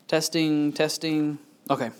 Testing. Okay.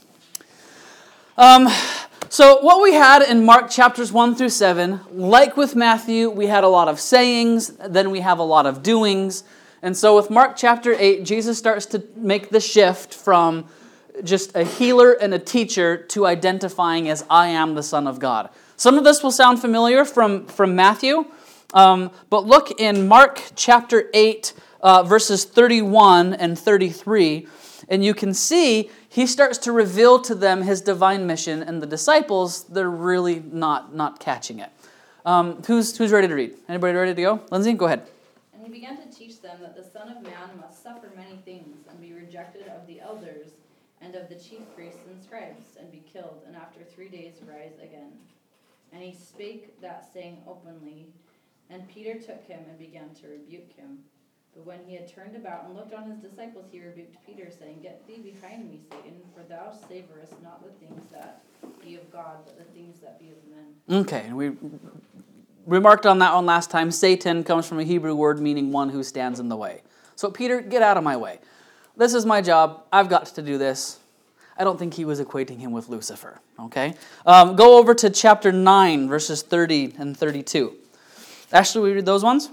So what we had in Mark chapters 1 through 7, like with Matthew, we had a lot of sayings, then we have a lot of doings. And so with Mark chapter 8, Jesus starts to make the shift from just a healer and a teacher to identifying as I am the Son of God. Some of this will sound familiar from Matthew, but look in Mark chapter 8, verses 31 and 33, and you can see he starts to reveal to them his divine mission, and the disciples, they're really not catching it. Who's ready to read? Anybody ready to go? Lindsay, go ahead. And he began to teach them that the Son of Man must suffer many things, and be rejected of the elders, and of the chief priests and scribes, and be killed, and after 3 days rise again. And he spake that saying openly, and Peter took him and began to rebuke him. But when he had turned about and looked on his disciples, he rebuked Peter, saying, Get thee behind me, Satan, for thou savorest not the things that be of God, but the things that be of men. Okay, we remarked on that one last time. Satan comes from a Hebrew word meaning one who stands in the way. So Peter, get out of my way. This is my job. I've got to do this. I don't think he was equating him with Lucifer, okay? Go over to chapter 9, verses 30 and 32. Ashley, will you read those ones?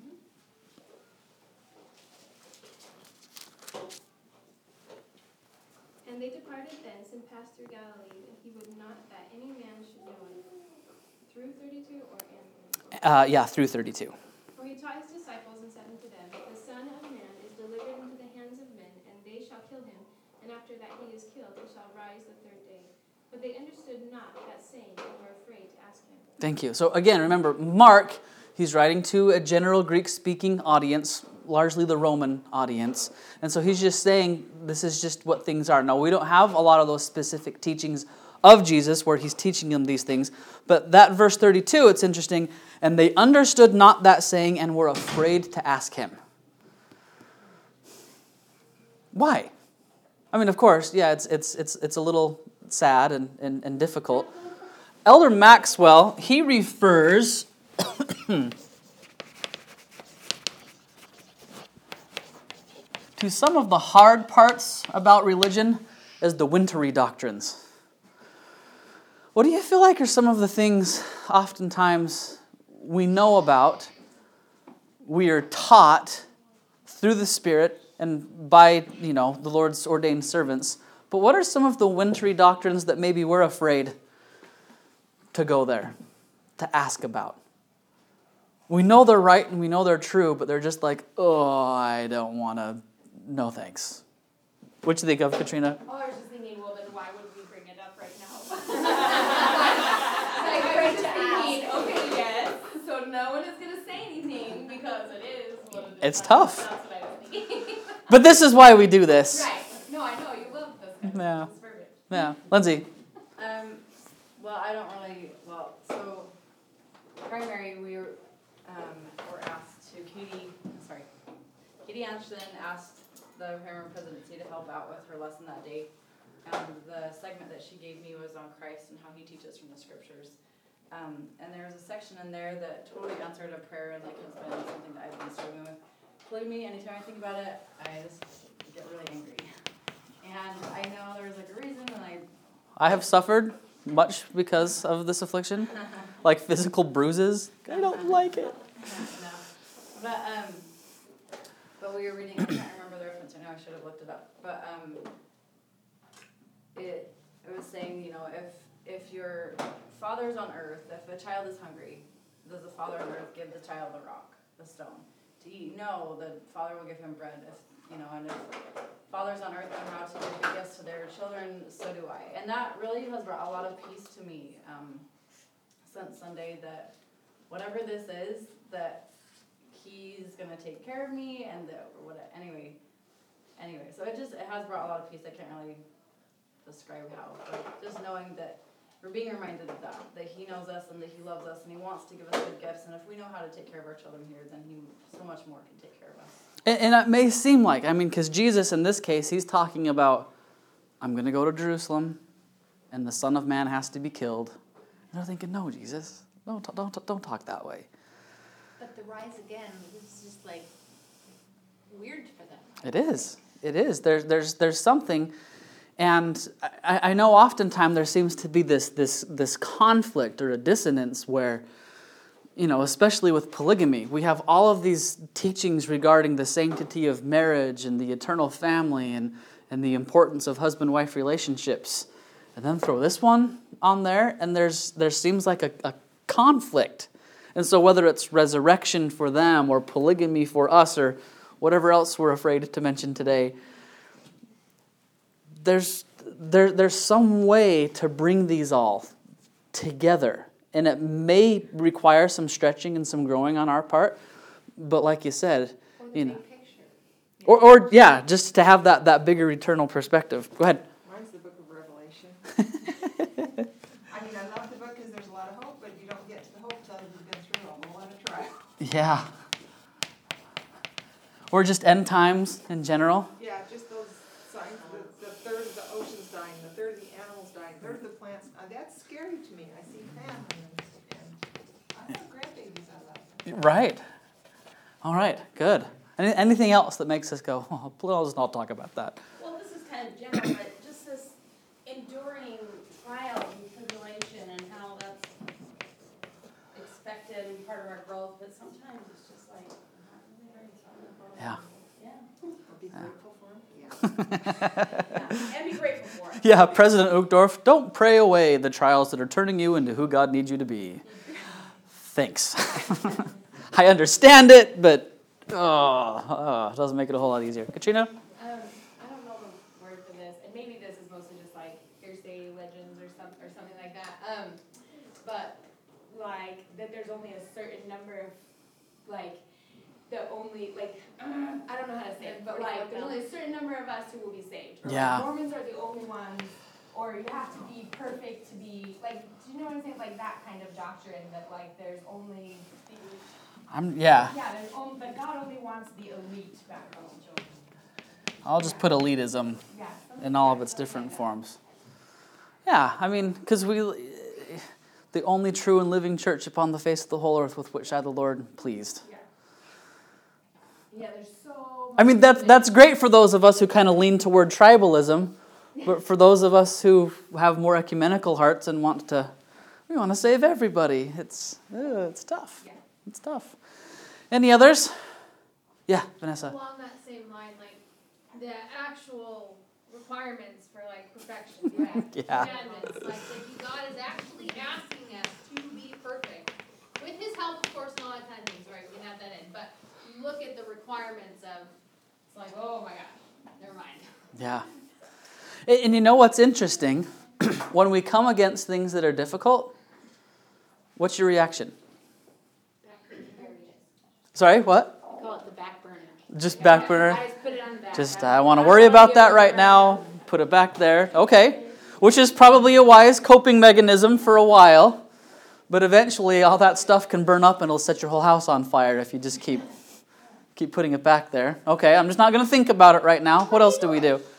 And they departed thence and passed through Galilee, and he would not that any man should know it. Through 32 or and 32? Yeah, through 32. For he taught his disciples and said unto them, The Son of Man is delivered into the hands of men, and they shall kill him, and after that he is killed, he shall rise the third day. But they understood not that saying, and were afraid to ask him. Thank you. So again, remember, Mark, he's writing to a general Greek-speaking audience, largely the Roman audience. And so he's just saying this is just what things are. Now, we don't have a lot of those specific teachings of Jesus where he's teaching them these things. But that verse 32, it's interesting. And they understood not that saying and were afraid to ask him. Why? I mean, of course, yeah, it's a little sad and difficult. Elder Maxwell, he refers to some of the hard parts about religion as the wintry doctrines. What do you feel like are some of the things oftentimes we know about, we are taught through the Spirit and by, the Lord's ordained servants, but what are some of the wintry doctrines that maybe we're afraid to go there, to ask about? We know they're right and we know they're true, but they're just like, I don't want to. No thanks. What do you think of, Katrina? Oh, I was just thinking, well, then why would we bring it up right now? Okay, yes. So no one is going to say anything because it is what it is. It's tough. That's what I was thinking. But this is why we do this. Right. No, I know. You love this. Yeah. It's perfect. Yeah. Lindsay. So primary, we were asked to, Katie Anderson asked the primary presidency to help out with her lesson that day. And the segment that she gave me was on Christ and how he teaches from the scriptures. And there was a section in there that totally answered a prayer and has been something that I've been struggling with. Believe me, anytime I think about it, I just get really angry. And I know there's a reason, and I have suffered much because of this affliction, like physical bruises. I don't like it. No. But we were reading, I can't remember the reference, I know I should have looked it up. But it was saying, if your father's on earth, if a child is hungry, does the father on earth give the child a rock, a stone, to eat? No, the father will give him bread. And if fathers on earth know how to give good gifts to their children, so do I. And that really has brought a lot of peace to me since Sunday, that whatever this is, that he's going to take care of me, and anyway, so it has brought a lot of peace. I can't really describe how, but just knowing that we're being reminded of that he knows us and that he loves us and he wants to give us good gifts, and if we know how to take care of our children here, then he so much more can take care of us. And it may seem like, because Jesus in this case, he's talking about, I'm going to go to Jerusalem, and the Son of Man has to be killed. And they're thinking, no, Jesus, don't talk that way. But the rise again is just weird for them. It is. It is. There's something, and I know oftentimes there seems to be this conflict or a dissonance where, especially with polygamy, we have all of these teachings regarding the sanctity of marriage and the eternal family and the importance of husband-wife relationships, and then throw this one on there, and there seems like a conflict. And so whether it's resurrection for them or polygamy for us or whatever else we're afraid to mention today, there's some way to bring these all together. And it may require some stretching and some growing on our part, but like you said, or just to have that bigger eternal perspective. Go ahead. Mine's the book of Revelation. I mean, I love the book because there's a lot of hope, but you don't get to the hope till you've been through a whole lot of trial. Yeah. Or just end times in general. Yeah, just those signs. The third of the ocean's dying, the third of the animals dying, the third of the plants. That's scary to me. I see famine and I have grandbabies I love. Right. All right. Good. Anything else that makes us go, let's not talk about that? Well, this is kind of general, but just this enduring trial and tribulation and how that's expected and part of our growth, but sometimes it's just like, not really very fun. Yeah. Be grateful for them. Yeah, and be grateful for it. Yeah, President Uchtdorf, don't pray away the trials that are turning you into who God needs you to be. Thanks. I understand it, but it doesn't make it a whole lot easier. Katrina? I don't know the word for this, and maybe this is mostly just like hearsay legends or something like that. But like that, there's only a certain number of I don't know how to say it, but like there's only a certain number of us who will be saved. Or, Yeah. Like, Mormons are the only ones, or you have to be perfect to be like. Do you know what I'm saying? Like that kind of doctrine that like there's only. Yeah. Yeah, but God only wants the elite background children. I'll just put elitism Yeah. in all of its different forms. Yeah, I mean, because the only true and living church upon the face of the whole earth with which I, the Lord, pleased. Yeah, there's so much. I mean, that's great for those of us who kind of lean toward tribalism, but for those of us who have more ecumenical hearts and we want to save everybody, it's tough. Yeah. It's tough. Any others? Yeah, Vanessa. Along that same line, like the actual requirements for like perfection, Yeah. commandments, like God is actually asking us to be perfect. With His help, of course, and all that kind of things, right? We can have that in, but look at the requirements of. It's like, oh my gosh, never mind. Yeah. And you know what's interesting? When we come against things that are difficult, what's your reaction? Sorry, what? We call it the back burner. Just back burner? I just put it on the back. Just, I want to worry about that right now. Put it back there. Okay. Which is probably a wise coping mechanism for a while. But eventually all that stuff can burn up and it'll set your whole house on fire if you just keep putting it back there. Okay, I'm just not going to think about it right now. What else do we do?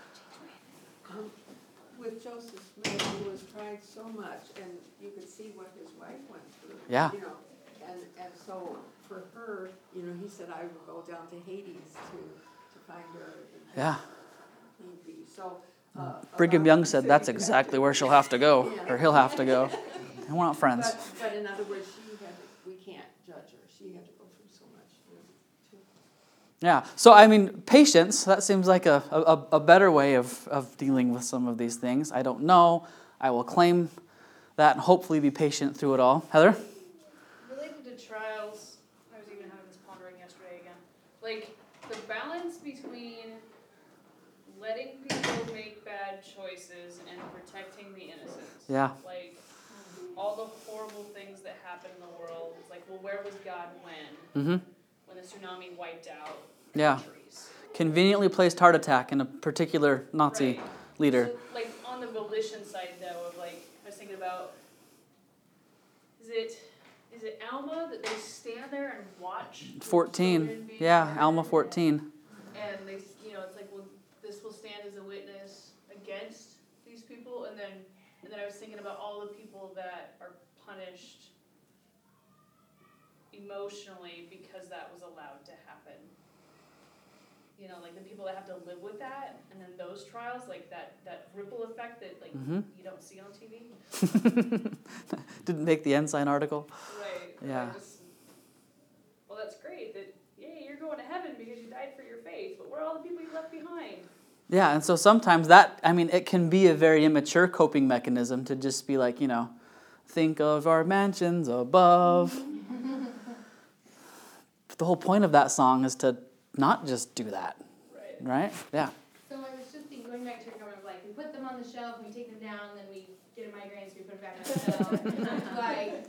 With Joseph Smith, he was tried so much, and you could see what his wife went through. Yeah. And so for her, he said, I would go down to Hades to find her. Yeah. Need be. So Brigham Young said that's exactly where she'll have to go, or he'll have to go. And we're not friends. But in other words, we can't judge her. She had to go through so much. Too. Yeah. So, I mean, patience, that seems like a better way of dealing with some of these things. I don't know. I will claim that and hopefully be patient through it all. Heather? Related to trials, I was even having this pondering yesterday again. Like, the balance between letting people make bad choices and protecting the innocent. Yeah. Like, all the horrible things that happen in the world. It's like, well, where was God when? Mm-hmm. When the tsunami wiped out Yeah. countries. Conveniently placed heart attack in a particular Nazi Right. leader. So, like, on the volition side, though, of like, I was thinking about, is it Alma that they stand there and watch? the 14. children being Yeah, murdered? Alma 14. And they, it's like, well, this will stand as a witness against these people, and then I was thinking about all the people that are punished emotionally because that was allowed to happen. you know, like the people that have to live with that, and then those trials, like that ripple effect that like you don't see on TV. Didn't make the Ensign article. Right. Yeah. Well, that's great. That you're going to heaven because you died for your faith, but what are all the people you left behind? Yeah, and so sometimes that, I mean, it can be a very immature coping mechanism to just be like, you know, think of our mansions above. But the whole point of that song is to not just do that. Right? Yeah. So I was just thinking, going back to your comment of like, we put them on the shelf, we take them down, then we get a migraine, so we put them back on the shelf. Like,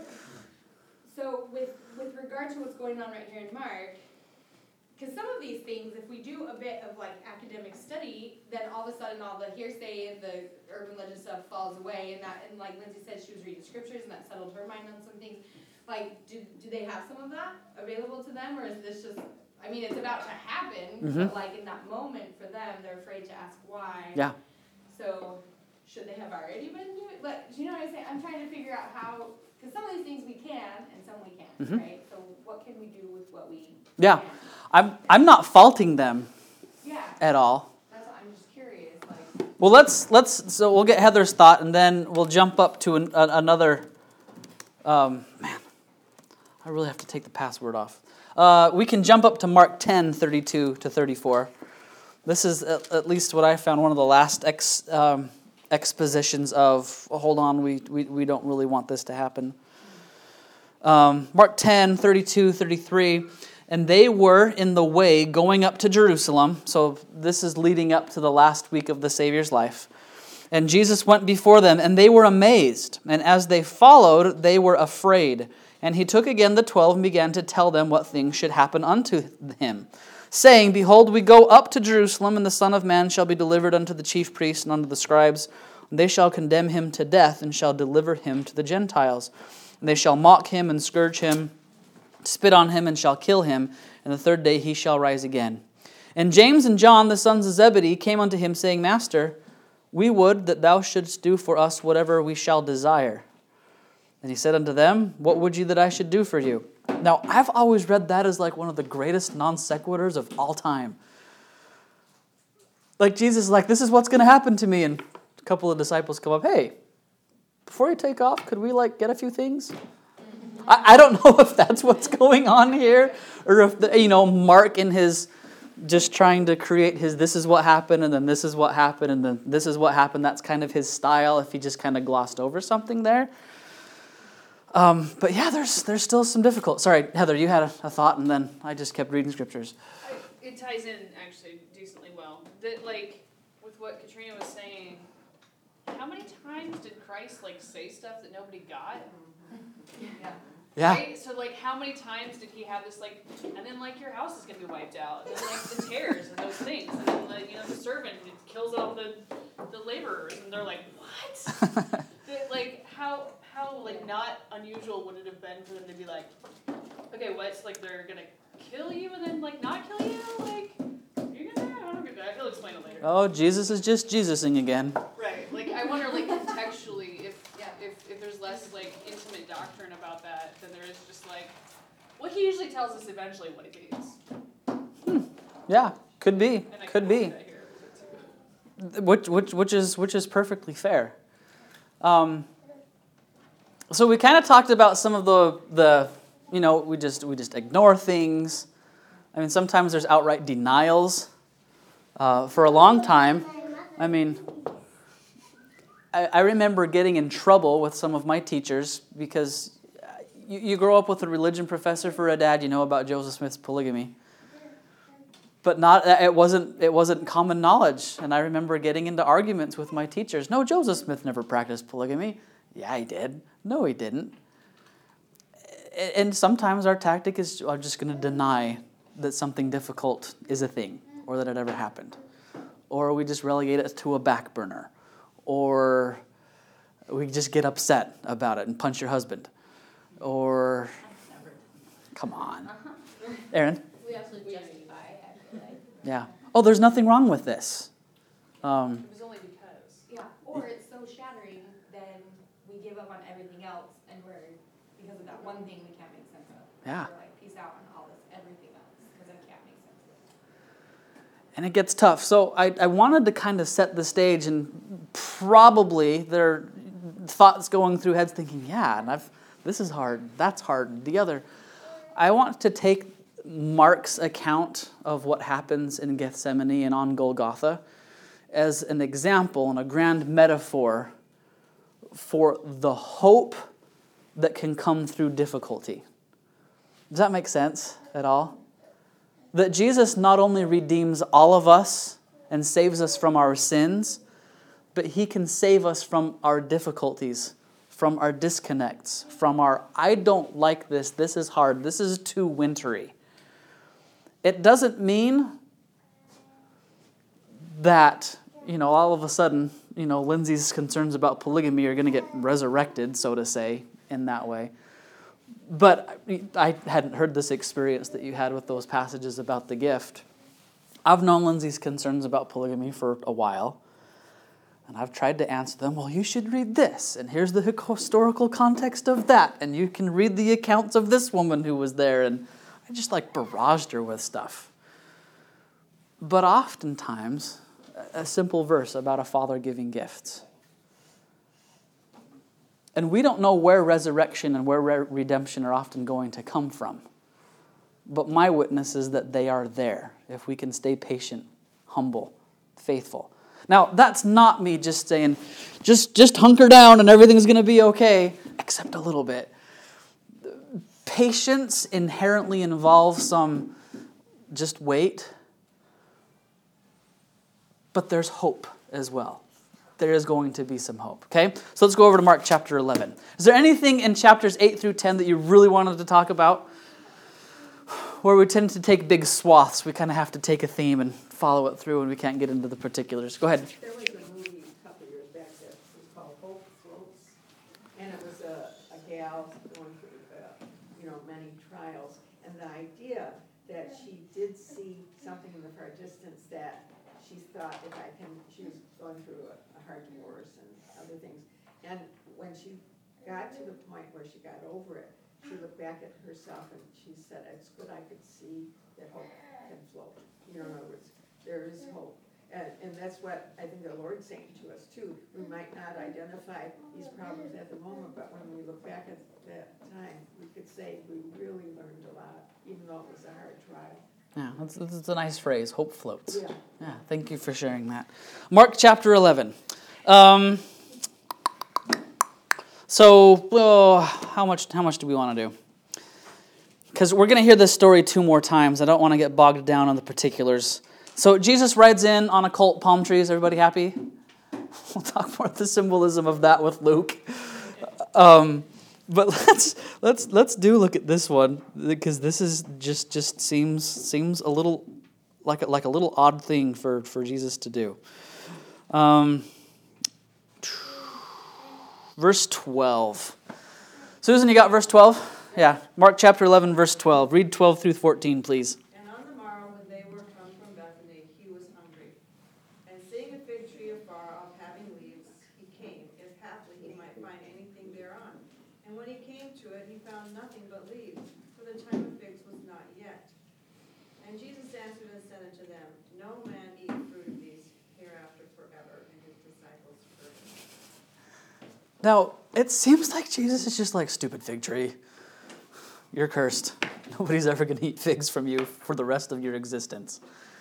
so with regard to what's going on right here in Mark, because some of these things, if we do a bit of like academic study, then all of a sudden all the hearsay and the urban legend stuff falls away, and like Lindsay said, she was reading scriptures and that settled her mind on some things. Like, do they have some of that available to them, or is this just, I mean, it's about to happen, but like in that moment for them, they're afraid to ask why. Yeah. So should they have already been doing? But do you know what I'm saying? I'm trying to figure out how, because some of these things we can and some we can't, right? So what can we do with what we can? I'm not faulting them Yeah. at all. That's what I'm just curious. Like. Well, so we'll get Heather's thought, and then we'll jump up to another. Man, I really have to take the password off. We can jump up to Mark 10, 32 to 34. This is at least what I found one of the last expositions of, hold on, we don't really want this to happen. Mark 10, 32, 33. And they were in the way going up to Jerusalem. So this is leading up to the last week of the Savior's life. And Jesus went before them, and they were amazed. And as they followed, they were afraid. And he took again the 12 and began to tell them what things should happen unto him, saying, Behold, we go up to Jerusalem, and the Son of Man shall be delivered unto the chief priests and unto the scribes. And they shall condemn him to death, and shall deliver him to the Gentiles. And they shall mock him and scourge him, spit on him, and shall kill him. And the third day he shall rise again. And James and John, the sons of Zebedee, came unto him, saying, Master, we would that thou shouldst do for us whatever we shall desire. And he said unto them, What would you that I should do for you? Now, I've always read that as like one of the greatest non sequiturs of all time. Like Jesus is like, this is what's going to happen to me. And a couple of disciples come up, hey, before you take off, could we like get a few things? I don't know if that's what's going on here, or if Mark in his just trying to create his this is what happened, and then this is what happened, and then this is what happened. That's kind of his style. If he just kind of glossed over something there. But yeah, there's still some difficult. Sorry, Heather, you had a thought, and then I just kept reading scriptures. It ties in actually decently well. That like with what Katrina was saying, how many times did Christ like say stuff that nobody got? Yeah. Right? So like how many times did he have this like, and then like your house is gonna be wiped out, and then like the tares and those things, and then like the servant kills all the laborers, and they're like, what? Like how like not unusual would it have been for them to be like, okay, what's like they're gonna kill you and then like not kill you? Like you're gonna I don't get that. He'll explain it later. Oh, Jesus is just Jesusing again. Right. Like I wonder like contextually if there's less like intimate doctrine about that than there is just like well he usually tells us eventually what it is. Yeah, could be. And I Could be. Which is perfectly fair. So we kind of talked about some of the we just ignore things. I mean, sometimes there's outright denials. For a long time, I mean, I remember getting in trouble with some of my teachers because you grow up with a religion professor for a dad, you know about Joseph Smith's polygamy. But it wasn't common knowledge. And I remember getting into arguments with my teachers. No, Joseph Smith never practiced polygamy. Yeah, he did. No, he didn't. And sometimes our tactic is I'm just going to deny that something difficult is a thing or that it ever happened. Or we just relegate it to a back burner. Or we just get upset about it and punch your husband. Or, come on. Aaron? We absolutely justify, I feel like. Yeah. Oh, there's nothing wrong with this. It was only because. Yeah, or it's so shattering, then we give up on everything else, and because of that one thing we can't make sense of. Yeah. We're like, peace out on all this, everything else, because I can't make sense of it. And it gets tough. So I wanted to kind of set the stage, and probably there are thoughts going through heads thinking, yeah, and this is hard, that's hard, the other. I want to take Mark's account of what happens in Gethsemane and on Golgotha as an example and a grand metaphor for the hope that can come through difficulty. Does that make sense at all? That Jesus not only redeems all of us and saves us from our sins, but He can save us from our difficulties, from our disconnects, from our, I don't like this is hard, this is too wintry. It doesn't mean that, all of a sudden, Lindsay's concerns about polygamy are going to get resurrected, so to say, in that way. But I hadn't heard this experience that you had with those passages about the gift. I've known Lindsay's concerns about polygamy for a while, and I've tried to answer them, well, you should read this, and here's the historical context of that, and you can read the accounts of this woman who was there, and I just barraged her with stuff. But oftentimes, a simple verse about a father giving gifts. And we don't know where resurrection and where redemption are often going to come from. But my witness is that they are there if we can stay patient, humble, faithful. Now, that's not me just saying, just hunker down and everything's going to be okay, except a little bit. Patience inherently involves some just wait. But there's hope as well. There is going to be some hope. Okay? So let's go over to Mark chapter 11. Is there anything in chapters 8 through 10 that you really wanted to talk about? Where we tend to take big swaths. We kind of have to take a theme and follow it through, and we can't get into the particulars. Go ahead. There was a movie a couple of years back that was called Hope Floats, and it was a gal going through, many trials, and the idea that she did see something in the far distance that she thought, she was going through a hard divorce and other things, and when she got to the point where she got over it, she looked back at herself and she said, it's good I could see that hope can float. In other words, there is hope. And that's what I think the Lord's saying to us too. We might not identify these problems at the moment, but when we look back at that time, we could say we really learned a lot, even though it was a hard trial. Yeah, that's a nice phrase, hope floats. Yeah, thank you for sharing that. Mark chapter 11. How much do we want to do? Because we're going to hear this story 2 more times. I don't want to get bogged down on the particulars. So Jesus rides in on a colt, palm trees. Everybody happy? We'll talk more of the symbolism of that with Luke. But let's look at this one, because this is just seems a little like a little odd thing for Jesus to do. Verse 12. Susan, you got verse 12? Yeah, Mark chapter 11, verse 12. Read 12 through 14, please. And on the morrow, when they were come from Bethany, he was hungry. And seeing a fig tree afar off having leaves, he came, if haply he might find anything thereon. And when he came to it, he found nothing but leaves, for the time of figs was not yet. And Jesus answered and said unto them, no man eat fruit of these hereafter forever. And his disciples heard him. Now, it seems like Jesus is just like, stupid fig tree. You're cursed. Nobody's ever going to eat figs from you for the rest of your existence.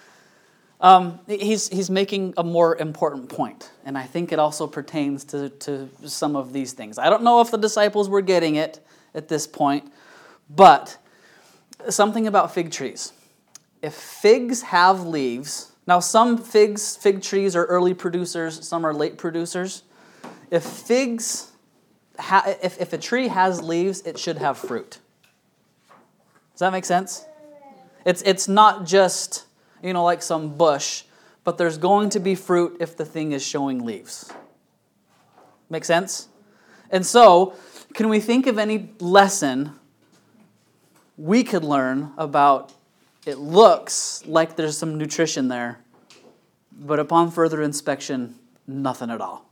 He's making a more important point, and I think it also pertains to some of these things. I don't know if the disciples were getting it at this point, but something about fig trees. If figs have leaves, now some fig trees are early producers, some are late producers. If a tree has leaves, it should have fruit. Does that make sense? It's not just, like some bush, but there's going to be fruit if the thing is showing leaves. Make sense? And so, can we think of any lesson we could learn about it looks like there's some nutrition there, but upon further inspection, nothing at all?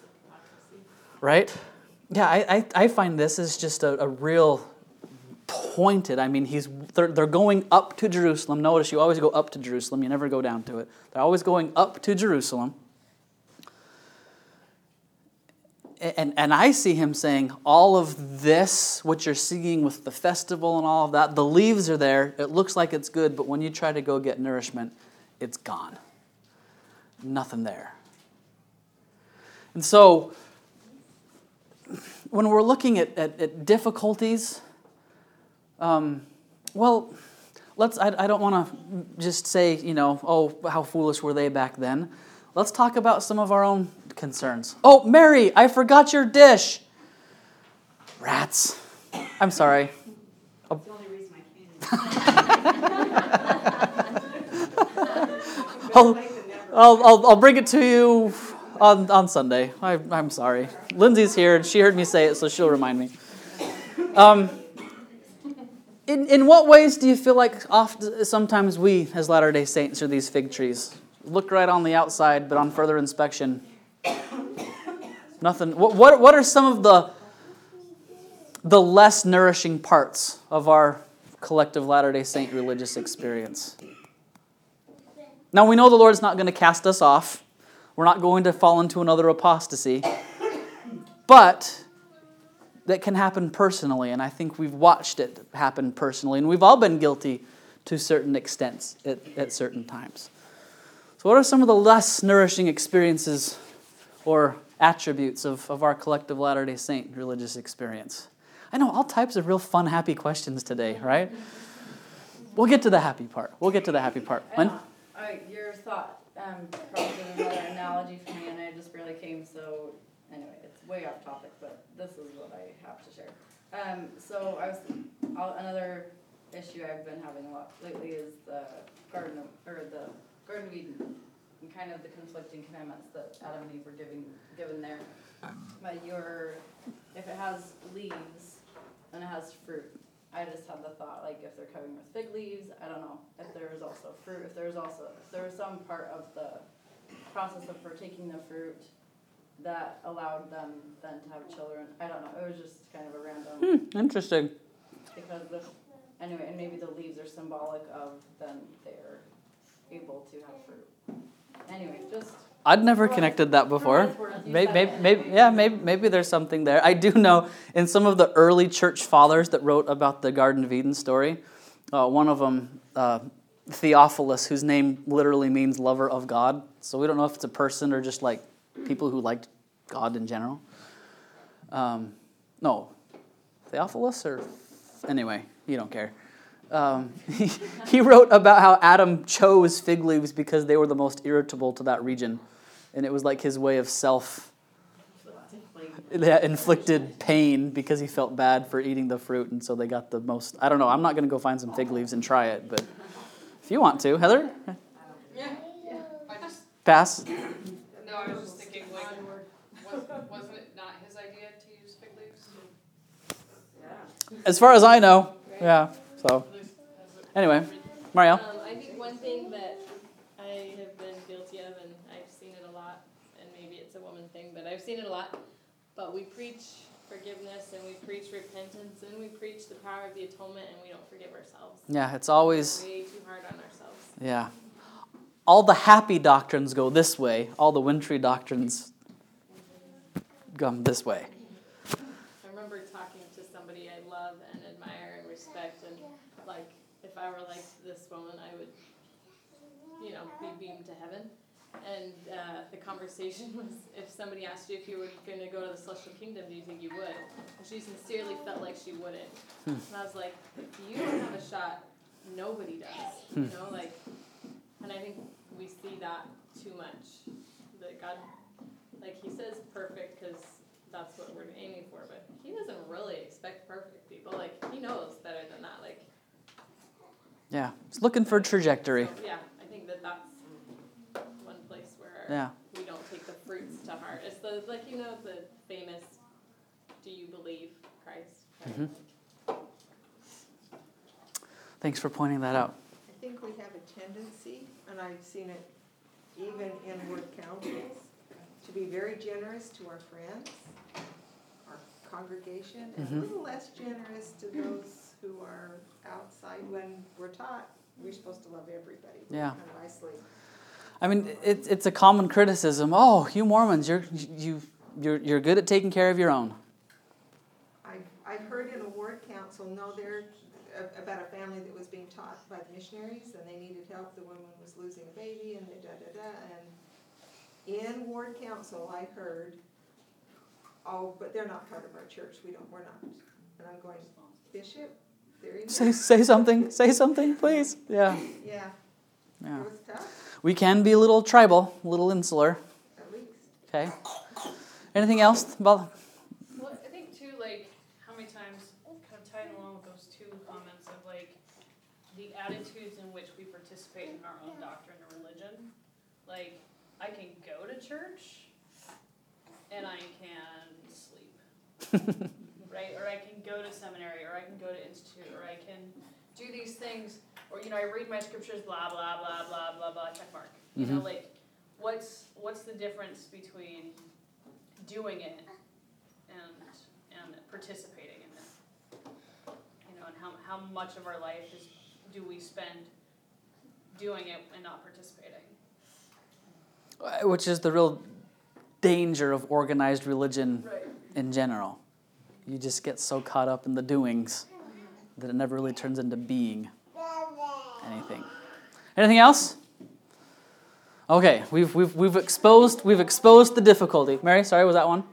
Right? Yeah, I find this is just a real appointed. I mean, they're going up to Jerusalem. Notice you always go up to Jerusalem. You never go down to it. They're always going up to Jerusalem. And I see him saying, all of this, what you're seeing with the festival and all of that, the leaves are there. It looks like it's good, but when you try to go get nourishment, it's gone. Nothing there. And so, when we're looking at difficulties, well, I don't want to just say, oh, how foolish were they back then. Let's talk about some of our own concerns. Oh, Mary, I forgot your dish. Rats. I'm sorry. It's the only reason I came. I'll bring it to you on Sunday. I'm sorry. Lindsay's here, and she heard me say it, so she'll remind me. In what ways do you feel like sometimes we, as Latter-day Saints, are these fig trees? Look right on the outside, but on further inspection, nothing. What are some of the less nourishing parts of our collective Latter-day Saint religious experience? Now, we know the Lord's not going to cast us off. We're not going to fall into another apostasy. But that can happen personally, and I think we've watched it happen personally, and we've all been guilty to certain extents at certain times. So what are some of the less nourishing experiences or attributes of our collective Latter-day Saint religious experience? I know, all types of real fun, happy questions today, right? We'll get to the happy part. When? Your thought prompted another analogy for me, and I just barely came, so anyway, it's way off topic, but this is what I have to share. So another issue I've been having a lot lately is the Garden of Eden, and kind of the conflicting commandments that Adam and Eve were given there. But if it has leaves and it has fruit, I just had the thought, like, if they're covering with fig leaves, I don't know. If there is also fruit, if there was some part of the process of partaking the fruit that allowed them then to have children. I don't know. It was just kind of a random. Interesting. Because anyway, and maybe the leaves are symbolic of then they're able to have fruit. Anyway, just. I'd never connected that before. Maybe there's something there. I do know in some of the early church fathers that wrote about the Garden of Eden story, one of them, Theophilus, whose name literally means lover of God. So we don't know if it's a person or just like people who liked God in general. No, Theophilus or anyway, you don't care. He wrote about how Adam chose fig leaves because they were the most irritable to that region. And it was like his way of inflicted pain because he felt bad for eating the fruit. And so they got the most, I don't know, I'm not going to go find some fig leaves and try it. But if you want to. Heather? Yeah. Pass? No, I was just thinking, like, wasn't it not his idea to use fig leaves? As far as I know, yeah. So, anyway, Marielle? I think one thing that I have been guilty of, and I've seen it a lot, and maybe it's a woman thing, but I've seen it a lot, but we preach forgiveness, and we preach repentance, and we preach the power of the atonement, and we don't forgive ourselves. Yeah, it's always... We're way too hard on ourselves. Yeah. All the happy doctrines go this way. All the wintry doctrines go this way. I remember talking to somebody I love and admire and respect, and like, if I were like this woman, I would, be beamed to heaven. And the conversation was, if somebody asked you if you were going to go to the celestial kingdom, do you think you would? And she sincerely felt like she wouldn't. And I was like, if you don't have a shot, nobody does. And I think we see that too much. That God, he says perfect because that's what we're aiming for, but he doesn't really expect perfect people. He knows better than that. Yeah, he's looking for a trajectory. So, yeah, I think that's one place where we don't take the fruits to heart. It's the famous, do you believe Christ? Mm-hmm. Thanks for pointing that out. I think we have a tendency, and I've seen it even in Wood County, to be very generous to our friends, our congregation, and a little less generous to those who are outside when we're taught we're supposed to love everybody. Yeah. Kind of isolate. I mean, it's a common criticism. Oh, you Mormons, you're good at taking care of your own. I've heard in a ward council, about a family that was being taught by the missionaries, and they needed help. The woman was losing a baby, and and in ward council, I heard, oh, but they're not part of our church. We're not. And I'm going, Bishop, there you go. Say something, please. Yeah. Yeah. Yeah. It was tough, We can be a little tribal, a little insular. at least. Okay. Anything else about? Well, I think too, like, how many times, kind of tying along with those two comments of like, the attitudes in which we participate in our own doctrine or religion. Like, I can go to church, and I can sleep. Right? Or I can go to seminary, or I can go to institute, or I can do these things, or, I read my scriptures, blah, blah, blah, blah, blah, blah, check mark. Like, what's the difference between doing it and participating in it? And how much of our life do we spend doing it and not participating? Which is the real danger of organized religion Right. in general. You just get so caught up in the doings that it never really turns into being anything. Anything else? Okay, we've exposed the difficulty. Mary, sorry, was that one?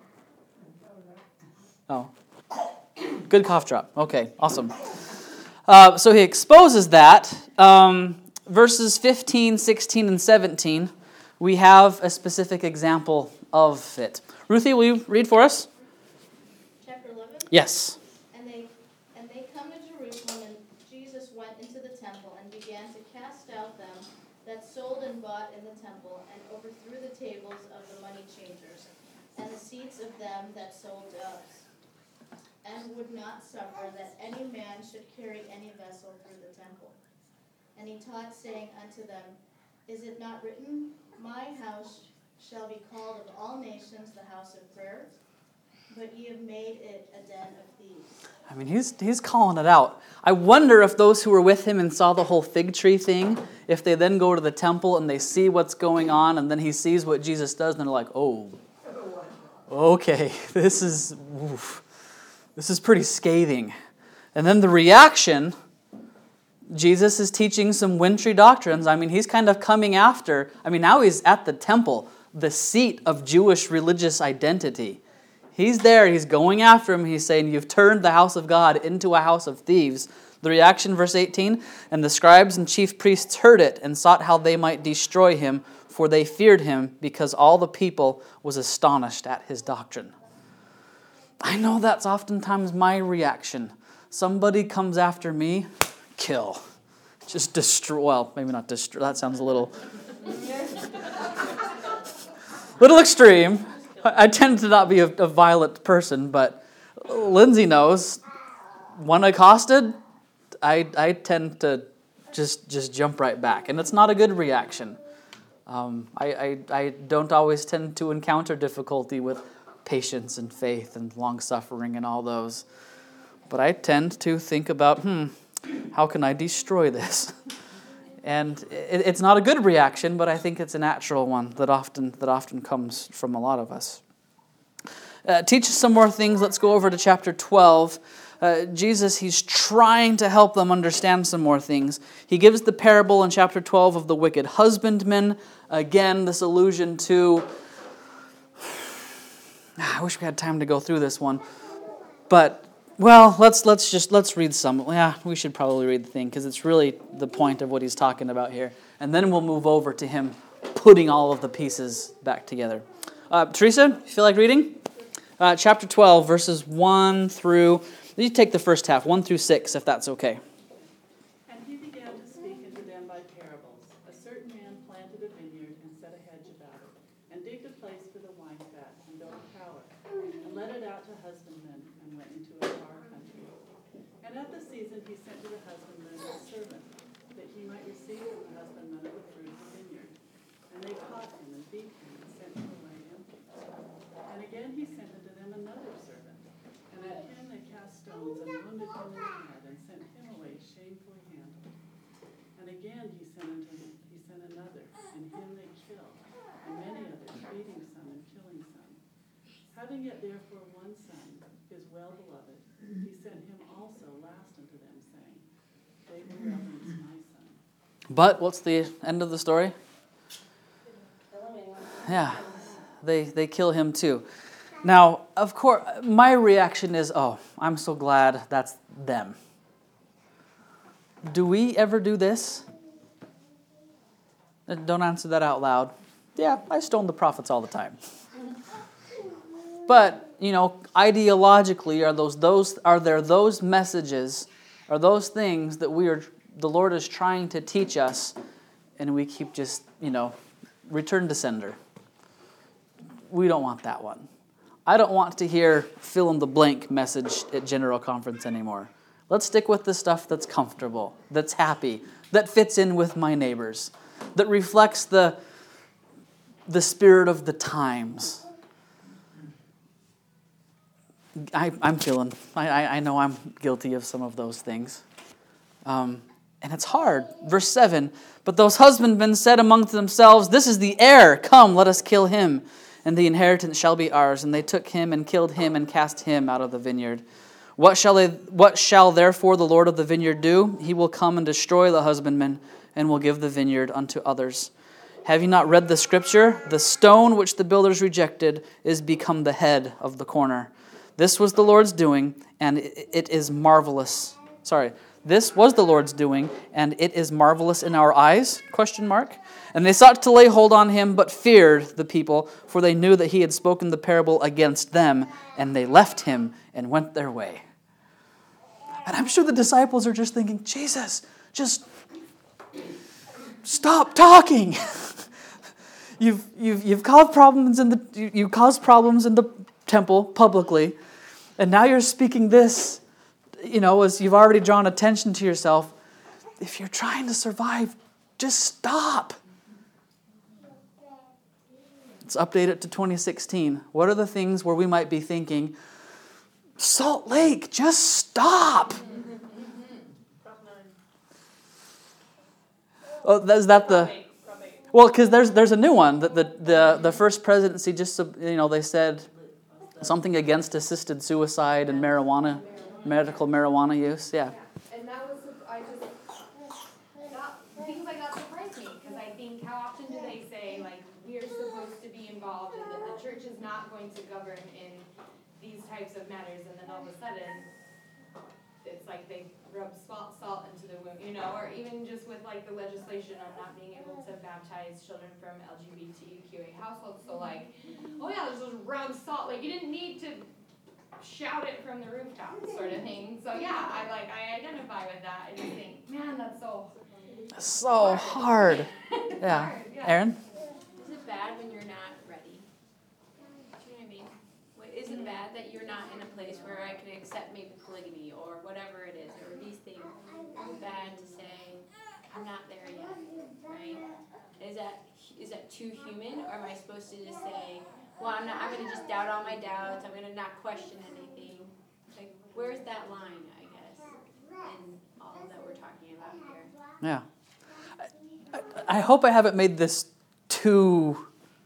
Oh, good cough drop. Okay, awesome. So he exposes that. Verses 15, 16, and 17, we have a specific example of it. Ruthie, will you read for us? Chapter 11? Yes. And they come to Jerusalem, and Jesus went into the temple and began to cast out them that sold and bought in the temple, and overthrew the tables of the money changers, and the seats of them that sold doves, and would not suffer that any man should carry any vessel through the temple. And he taught, saying unto them, Is it not written, My house shall be called of all nations the house of prayer? But ye have made it a den of thieves. I mean, he's calling it out. I wonder if those who were with him and saw the whole fig tree thing, if they then go to the temple and they see what's going on, and then he sees what Jesus does, and they're like, oh, okay, this is pretty scathing. And then the reaction, Jesus is teaching some wintry doctrines. I mean, he's kind of coming after, now he's at the temple, the seat of Jewish religious identity. He's there, he's going after him, he's saying, you've turned the house of God into a house of thieves. The reaction, verse 18, and the scribes and chief priests heard it and sought how they might destroy him, for they feared him, because all the people was astonished at his doctrine. I know that's oftentimes my reaction. Somebody comes after me, kill. Just destroy, well, maybe not destroy, that sounds a little extreme. I tend to not be a violent person, but Lindsay knows, when accosted, I tend to just jump right back. And it's not a good reaction. I don't always tend to encounter difficulty with patience and faith and long-suffering and all those. But I tend to think about, how can I destroy this? And it's not a good reaction, but I think it's a natural one that often comes from a lot of us. Teach us some more things. Let's go over to chapter 12. Jesus, he's trying to help them understand some more things. He gives the parable in chapter 12 of the wicked husbandman. Again, this allusion to... I wish we had time to go through this one. But... well, let's read some. Yeah, we should probably read the thing, because it's really the point of what he's talking about here. And then we'll move over to him putting all of the pieces back together. Teresa, you feel like reading? Chapter 12, verses 1 through... you take the first half, 1 through 6, if that's okay. And he began to speak unto them by parables. A certain man planted a vineyard and set a hedge about it, and digged a place for the wine fat, and built a tower, and let it out to husbandmen, and went into a far country. And at the season he sent to the husbandman a servant, that he might receive from the husbandman of the fruit of the vineyard. And they caught him, and beat him, and sent him away empty. And again he sent unto them another servant, and at him they cast stones, and wounded him in the head, and sent Having yet therefore one son, his well-beloved, he sent him also last unto them, saying, They who reverence my son. But what's the end of the story? Yeah, they kill him too. Now, of course, my reaction is, oh, I'm so glad that's them. Do we ever do this? Don't answer that out loud. Yeah, I stone the prophets all the time. But, ideologically, are there those messages, are those things that the Lord is trying to teach us, and we keep just, return to sender. We don't want that one. I don't want to hear fill-in-the-blank message at General Conference anymore. Let's stick with the stuff that's comfortable, that's happy, that fits in with my neighbors, that reflects the spirit of the times. I know I'm guilty of some of those things. And it's hard. Verse 7, but those husbandmen said among themselves, This is the heir, come, let us kill him, and the inheritance shall be ours. And they took him and killed him and cast him out of the vineyard. What shall therefore the Lord of the vineyard do? He will come and destroy the husbandmen, and will give the vineyard unto others. Have you not read the scripture? The stone which the builders rejected is become the head of the corner. This was the Lord's doing, and it is marvelous. This was the Lord's doing, and it is marvelous in our eyes? ? And they sought to lay hold on him, but feared the people, for they knew that he had spoken the parable against them, and they left him and went their way. And I'm sure the disciples are just thinking, Jesus, just stop talking. You've caused problems in the temple publicly, and now you're speaking this, as you've already drawn attention to yourself. If you're trying to survive, just stop. Let's update it to 2016. What are the things where we might be thinking, Salt Lake, just stop? Oh, is that the... Well, because there's a new one. The first presidency just, they said something against assisted suicide and marijuana, medical marijuana use. Yeah. And that was, things like that surprised me, because I think how often do they say, like, we are supposed to be involved and that the church is not going to govern in these types of matters, and then all of a sudden, it's like they rub salt into the wound, or even just with like the legislation on not being able to baptize children from LGBTQA households. So like, oh yeah, let's just rub salt. Like you didn't need to shout it from the rooftop, sort of thing. So yeah, I identify with that. I just think, man, that's so hard. Yeah. Hard, yeah. Aaron? Is it bad when you're not ready? Do you know what I mean? Is it bad that you're not in a place where I can accept maybe polygamy or whatever it is, or these things? Is it bad to say, I'm not there yet, right? Is that too human, or am I supposed to just say, well, I'm going to just doubt all my doubts, I'm going to not question anything? Like, where's that line, I guess, in all that we're talking about here? Yeah. I hope I haven't made this too,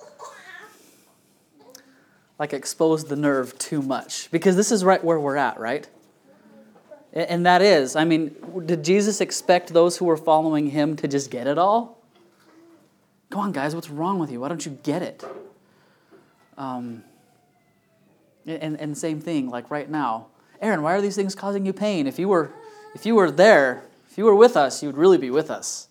exposed the nerve too much. Because this is right where we're at, right? And that is, did Jesus expect those who were following him to just get it all? Come on, guys, what's wrong with you? Why don't you get it? And same thing, like right now. Aaron, why are these things causing you pain? If you were there, if you were with us, you would really be with us.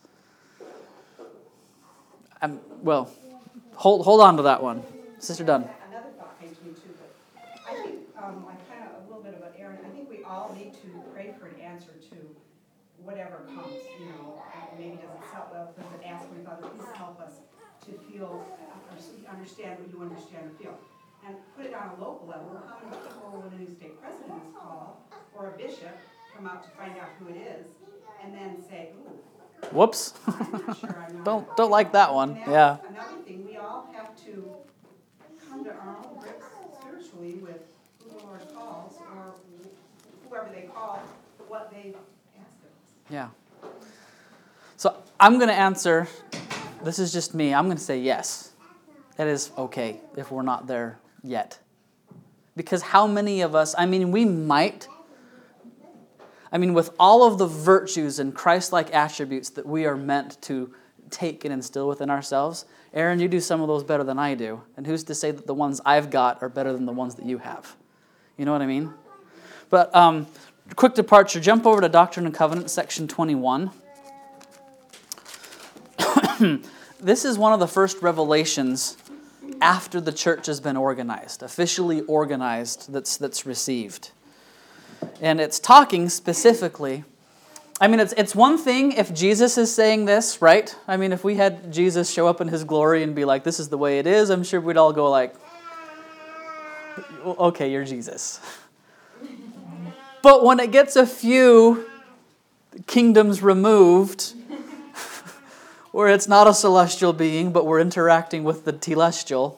Hold on to that one. Sister Dunn. Another thought came to me too, but I think, kind of a little bit about Aaron, I think we all need to pray for an answer to whatever comes, maybe doesn't sound well, but asking Father, please help us to feel, understand what you understand and feel. And put it on a local level, how many people when a new state president is called, or a bishop, come out to find out who it is, and then say, ooh, whoops. I'm not sure I'm not. Don't like that one. Yeah. Another thing, we all have to come to our own grips spiritually with who the Lord calls, or whoever they call, what they've asked of us. Yeah. So I'm going to answer, this is just me, I'm going to say yes. It is okay if we're not there yet. Because how many of us, with all of the virtues and Christ-like attributes that we are meant to take and instill within ourselves, Aaron, you do some of those better than I do. And who's to say that the ones I've got are better than the ones that you have? You know what I mean? But quick departure, jump over to Doctrine and Covenants, section 21. This is one of the first revelations after the church has been organized, officially organized, that's received. And it's talking specifically, it's one thing if Jesus is saying this, right? If we had Jesus show up in his glory and be like, this is the way it is, I'm sure we'd all go like, okay, you're Jesus. But when it gets a few kingdoms removed, where it's not a celestial being, but we're interacting with the telestial.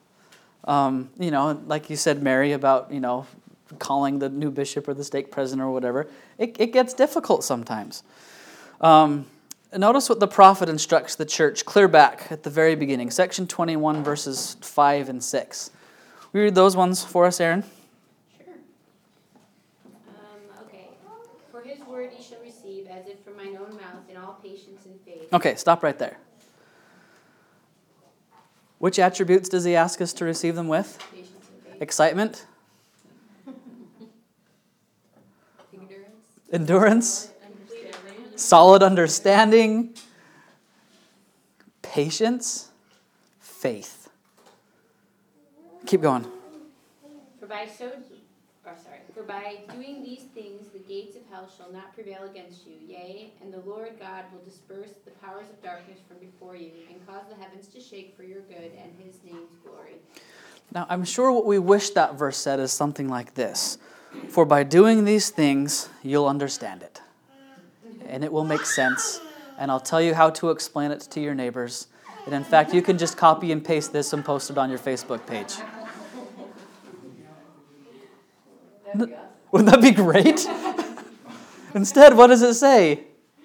Like you said, Mary, about, calling the new bishop or the stake president or whatever. It gets difficult sometimes. Notice what the prophet instructs the church clear back at the very beginning. Section 21, verses 5 and 6. Will you read those ones for us, Aaron? Sure. Okay. For his word ye shall receive, as if from mine own mouth, in all patience and faith. Okay, stop right there. Which attributes does he ask us to receive them with? Patience and faith. Excitement? Endurance. Endurance? Solid understanding? Patience? Faith. Keep going. For by doing these things the gates of hell shall not prevail against you. Yea, and the Lord God will disperse the powers of darkness from before you, and cause the heavens to shake for your good and his name's glory. Now, I'm sure what we wish that verse said is something like this. For by doing these things, you'll understand it. And it will make sense. And I'll tell you how to explain it to your neighbors. And in fact, you can just copy and paste this and post it on your Facebook page. Wouldn't that be great? Instead, what does it say?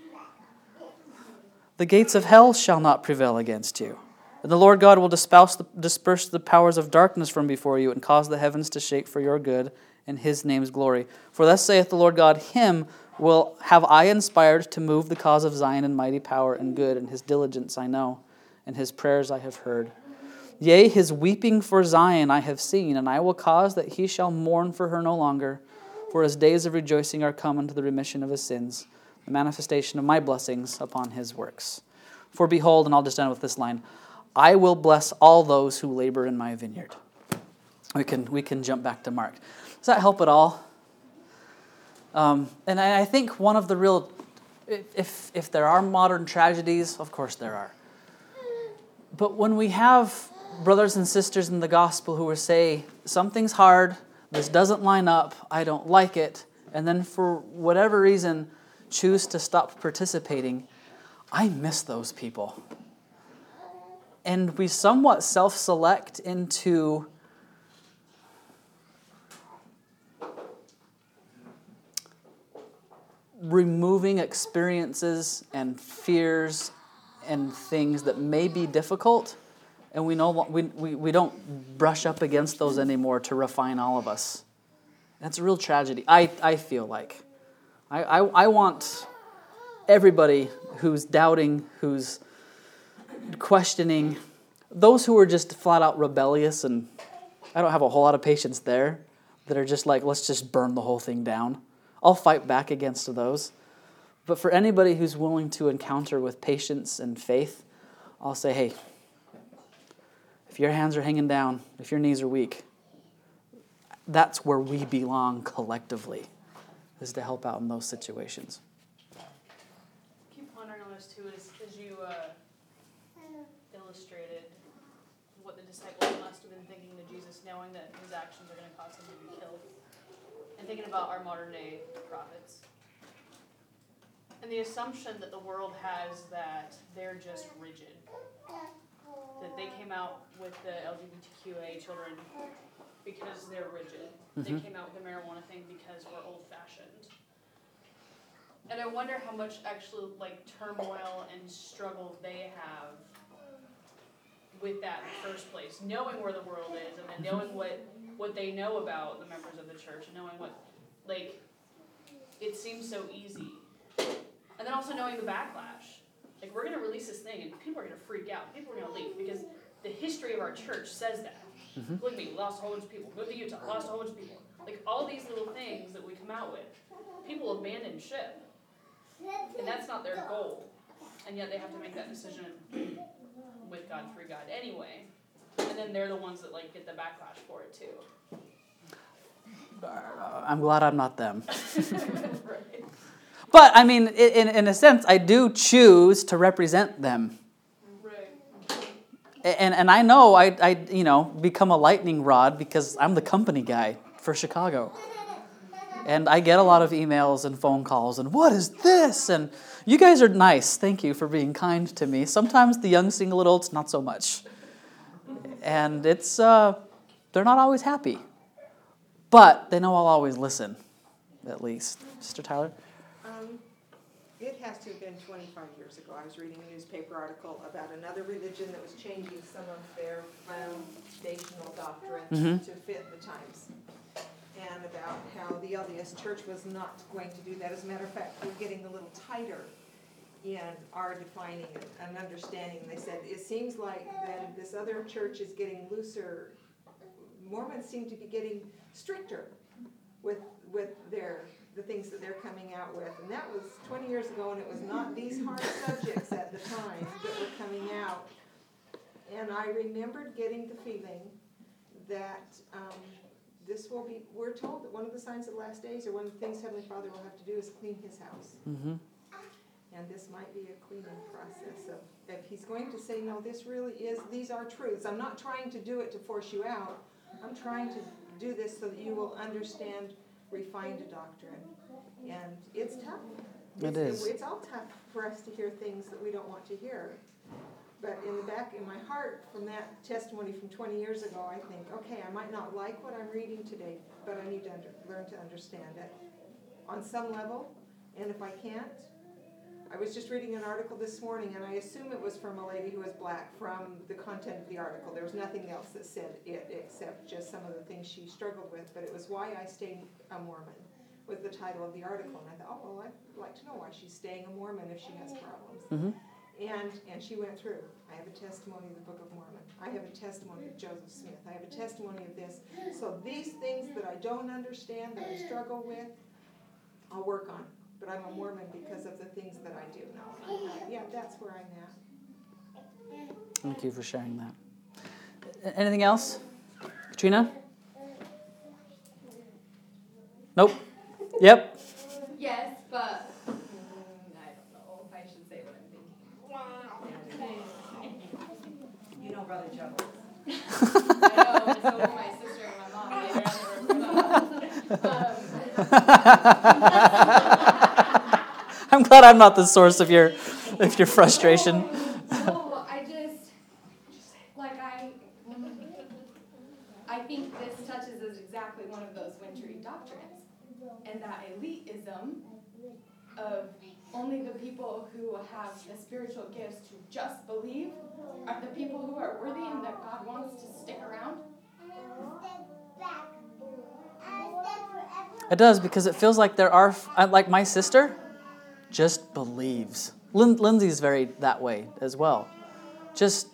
The gates of hell shall not prevail against you. And the Lord God will disperse the powers of darkness from before you and cause the heavens to shake for your good and his name's glory. For thus saith the Lord God, him will have I inspired to move the cause of Zion in mighty power and good, and his diligence I know, and his prayers I have heard. Yea, his weeping for Zion I have seen, and I will cause that he shall mourn for her no longer. For his days of rejoicing are come unto the remission of his sins, the manifestation of my blessings upon his works. For behold, and I'll just end with this line, I will bless all those who labor in my vineyard. We can jump back to Mark. Does that help at all? And I think one of the real, if there are modern tragedies, of course there are. But when we have brothers and sisters in the gospel who will say, something's hard, this doesn't line up, I don't like it, and then for whatever reason choose to stop participating, I miss those people. And we somewhat self-select into removing experiences and fears and things that may be difficult, and we don't brush up against those anymore to refine all of us. That's a real tragedy, I feel like. I want everybody who's doubting, who's questioning, those who are just flat out rebellious, and I don't have a whole lot of patience there, that are just like, let's just burn the whole thing down. I'll fight back against those. But for anybody who's willing to encounter with patience and faith, I'll say, hey, if your hands are hanging down, if your knees are weak, that's where we belong collectively, is to help out in those situations. Keep pondering on this too, as you illustrated what the disciples must have been thinking to Jesus, knowing that his actions are going to cause him to be killed. And thinking about our modern day prophets. And the assumption that the world has that they're just rigid. That they came out with the LGBTQA children because they're rigid. They came out with the marijuana thing because we're old-fashioned. And I wonder how much actually turmoil and struggle they have with that in the first place, knowing where the world is, and then knowing what they know about the members of the church, and knowing what, like, it seems so easy. And then also knowing the backlash. Like, we're going to release this thing, and people are going to freak out. People are going to leave, because the history of our church says that. Look at me, we lost a whole bunch of people. Go to Utah, lost a whole bunch of people. Like, all these little things that we come out with, people abandon ship. And that's not their goal. And yet they have to make that decision with God, through God anyway. And then they're the ones that, like, get the backlash for it, too. I'm glad I'm not them. Right. But, I mean, in a sense, I do choose to represent them. And I know I become a lightning rod because I'm the company guy for Chicago. And I get a lot of emails and phone calls and, what is this? And you guys are nice. Thank you for being kind to me. Sometimes the young single adults, not so much. And it's, they're not always happy. But they know I'll always listen, at least. Mr. Tyler? It has to have been 25 years ago. I was reading a newspaper article about another religion that was changing some of their foundational doctrine to fit the times. And about how the LDS Church was not going to do that. As a matter of fact, we're getting a little tighter in our defining and understanding. And they said, it seems like that this other church is getting looser. Mormons seem to be getting stricter with the things that they're coming out with. And that was 20 years ago, and it was not these hard subjects at the time that were coming out. And I remembered getting the feeling that this will be, we're told that one of the signs of the last days, or one of the things Heavenly Father will have to do, is clean his house. And this might be a cleaning process of, if he's going to say, no, this really is, these are truths. I'm not trying to do it to force you out. I'm trying to do this so that you will understand refined doctrine. And it's tough. It is. It's all tough for us to hear things that we don't want to hear. But in my heart, from that testimony from 20 years ago, I think, okay, I might not like what I'm reading today, but I need to learn to understand it on some level. And if I can't, I was just reading an article this morning, and I assume it was from a lady who was black, from the content of the article. There was nothing else that said it except just some of the things she struggled with. But it was Why I Stayed a Mormon was the title of the article. And I thought, oh, well, I'd like to know why she's staying a Mormon if she has problems. And she went through. I have a testimony of the Book of Mormon. I have a testimony of Joseph Smith. I have a testimony of this. So these things that I don't understand, that I struggle with, I'll work on. But I'm a Mormon because of the things that I do know. Yeah, that's where I'm at. Thank you for sharing that. Anything else? Katrina? Nope. Yep. Yes, but I don't know if I should say what I'm thinking. You know Brother Joe. I know, so will my sister and my mom later on. I'm glad I'm not the source of your frustration. No, I just, like I think this touches as exactly one of those wintry doctrines. And that elitism of only the people who have the spiritual gifts to just believe are the people who are worthy and that God wants to stick around. It does, because it feels like there are, like my sister just believes. Lindsay's very that way as well. Just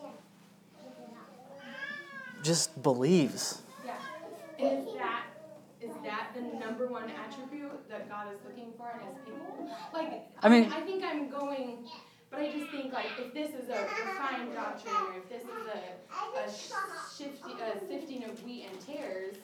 believes. Yeah. And is that the number one attribute that God is looking for in his people? Like, I mean, I think I'm going, but I just think, like, if this is a refined doctrine, or if this is a sifting of wheat and tares,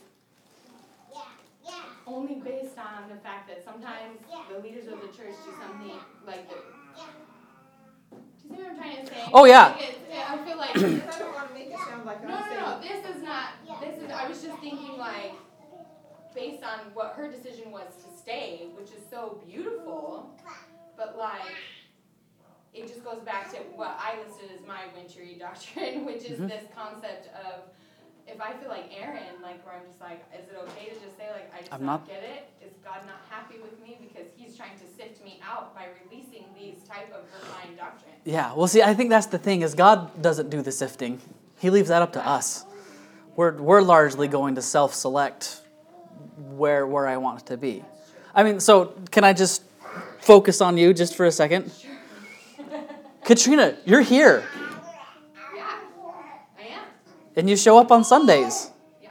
only based on the fact that sometimes the leaders of the church do something like, do you see what I'm trying to say? Oh, yeah. Like I feel like, I don't want to make it sound like I'm saying. no, this is not, I was just thinking, like, based on what her decision was to stay, which is so beautiful, but, like, it just goes back to what I listed as my wintry doctrine, which is this concept of, if I feel like Aaron, like, where I'm just like, is it okay to just say, like, I just not get it? Is God not happy with me because he's trying to sift me out by releasing these type of refined doctrines? Yeah, well, see, I think that's the thing, is God doesn't do the sifting. He leaves that up to us. We're largely going to self-select where I want it to be. I mean, so can I just focus on you just for a second? Katrina, you're here. Yeah, I am. And you show up on Sundays. Yeah.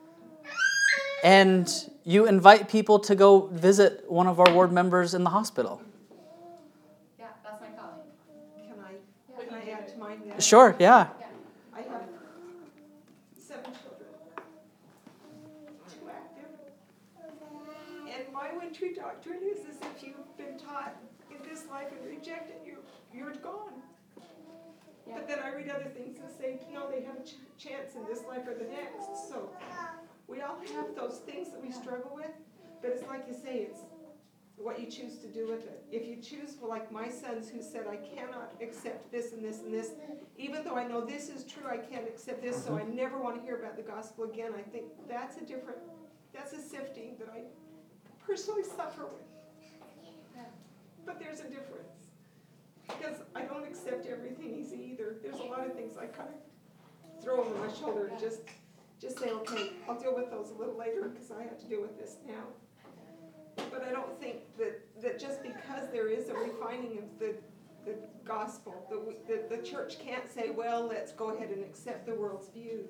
And you invite people to go visit one of our ward members in the hospital. Yeah, that's my calling. Can I add to mine then? Sure, yeah. I have 7 children, 2 active. And my wintry doctrine is if you've been taught in this life and reject it, you're gone. But then I read other things that say, no, they have a chance in this life or the next. So we all have those things that we struggle with, but it's like you say, it's what you choose to do with it. If you choose, like my sons who said, I cannot accept this and this and this, even though I know this is true, I can't accept this, so I never want to hear about the gospel again. I think that's a sifting that I personally suffer with. But there's a difference. Because I don't accept everything easy either. There's a lot of things I kind of throw over my shoulder and just say, okay, I'll deal with those a little later because I have to deal with this now. But I don't think that just because there is a refining of the gospel, the church can't say, well, let's go ahead and accept the world's views.